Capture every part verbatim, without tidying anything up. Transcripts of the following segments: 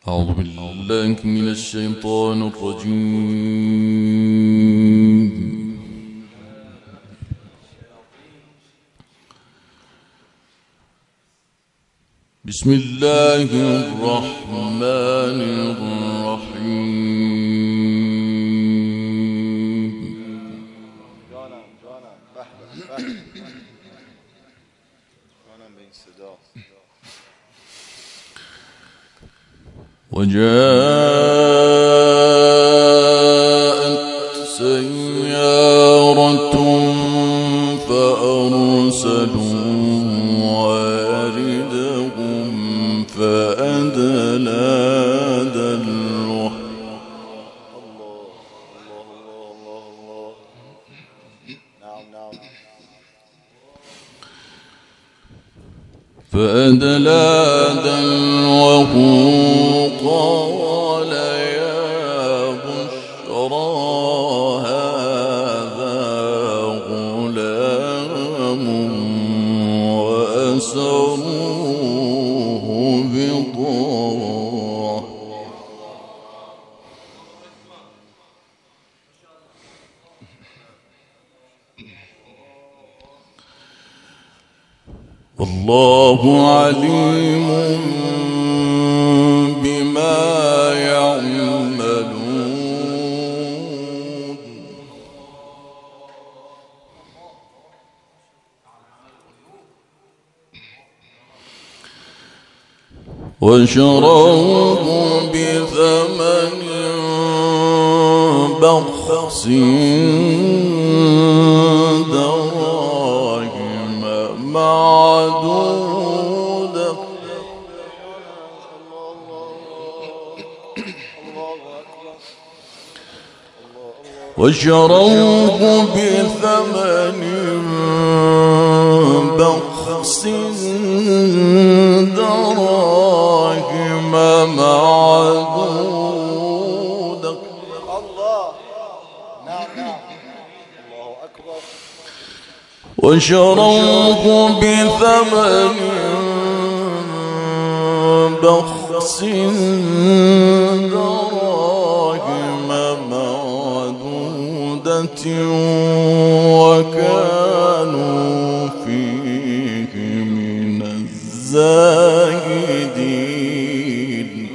أعوذ بالله من الشيطان الرجيم. بسم الله الرحمن الرحيم. وجاءت سيارة فأرسلوا واردهم فأدلى دلوه فأدلى دلوه قال يا بشرى هذا غلام وأسروه بضاعة والله عليم بما يعملون. وشروه بثمن بخس دراهم معدودة وشروه بثمن بخس دراهم معدودة. الله نعم نعم الله أكبر. وشروه بثمن بخس دراهم معدودة وكانوا فيه من الزاهدين.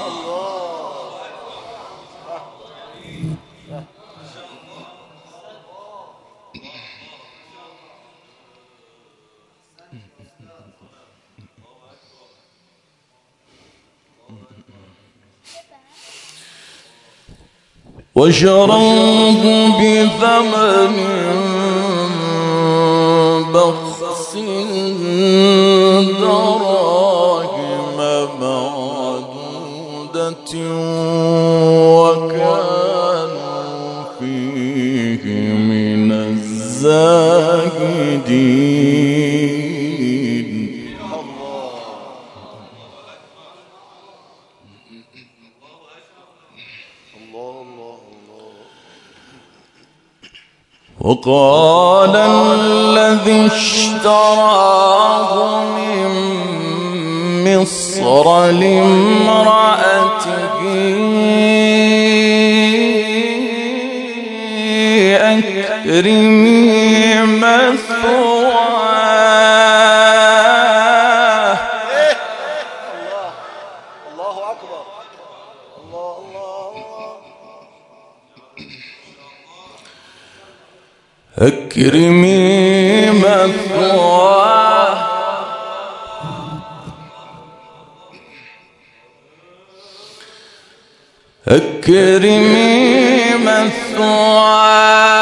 وشروه بثمن بخس دراهم معدودة وكانوا فيه من الزاهدين. وقال الذي اشتراه من مصر لامرأته أكرمي مثواه. الله أكبر. الله الله أكرمي مثواه أكرمي مثواه